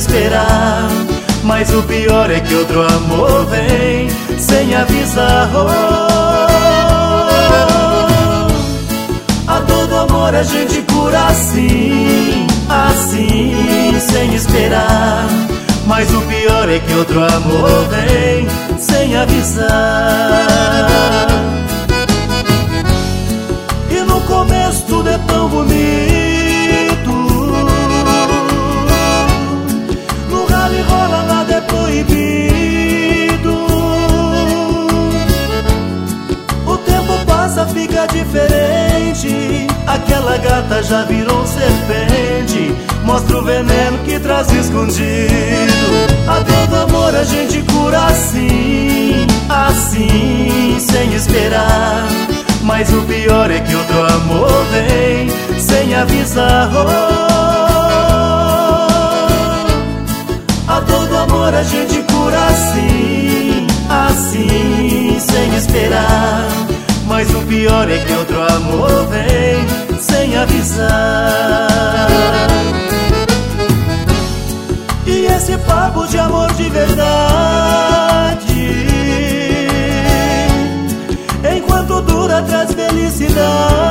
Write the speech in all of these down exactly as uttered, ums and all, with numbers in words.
esperar. Mas o pior é que outro amor vem sem avisar. Oh, a todo amor a gente cura assim, assim, sem esperar. Mas o pior é que outro amor vem sem avisar. E no começo tudo é tão bonito, no rala e rola nada é proibido. O tempo passa, fica diferente, aquela gata já virou serpente, mostra o veneno que traz escondido. A todo amor a gente cura assim, assim, sem esperar. Mas o pior é que outro amor vem sem avisar. Oh, a todo amor a gente cura assim, assim, sem esperar. Mas o pior é que outro amor vem sem avisar. E esse papo de amor de verdade, enquanto dura traz felicidade.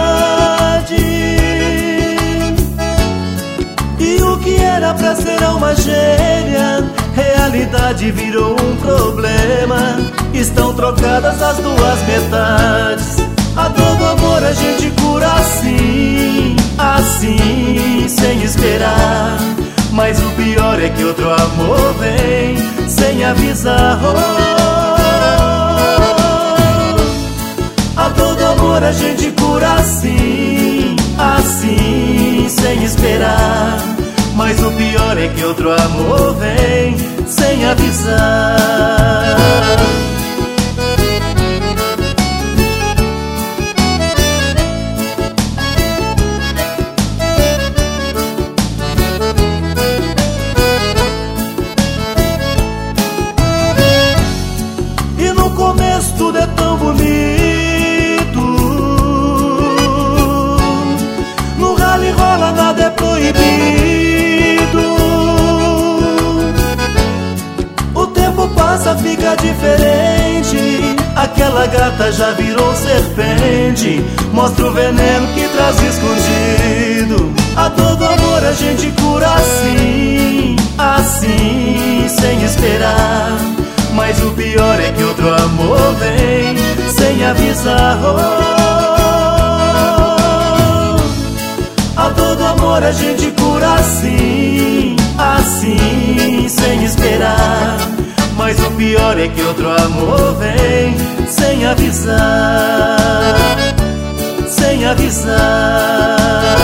E o que era pra ser alma gêmea, realidade virou um problema. Estão trocadas as duas metades. A todo amor a gente cura assim, assim, sem esperar. Mas o pior é que outro amor vem sem avisar. Oh, a todo amor a gente cura assim, assim, sem esperar. Mas o pior é que outro amor vem sem avisar. Tudo é tão bonito, no rala e rola nada é proibido. O tempo passa, fica diferente, aquela gata já virou serpente, mostra o veneno que traz escondido. A todo amor a gente cura assim, assim, sem esperar. Mas o pior é que outro amor vem sem avisar. Oh, a todo amor a gente cura assim, assim, sem esperar. Mas o pior é que outro amor vem sem avisar, sem avisar.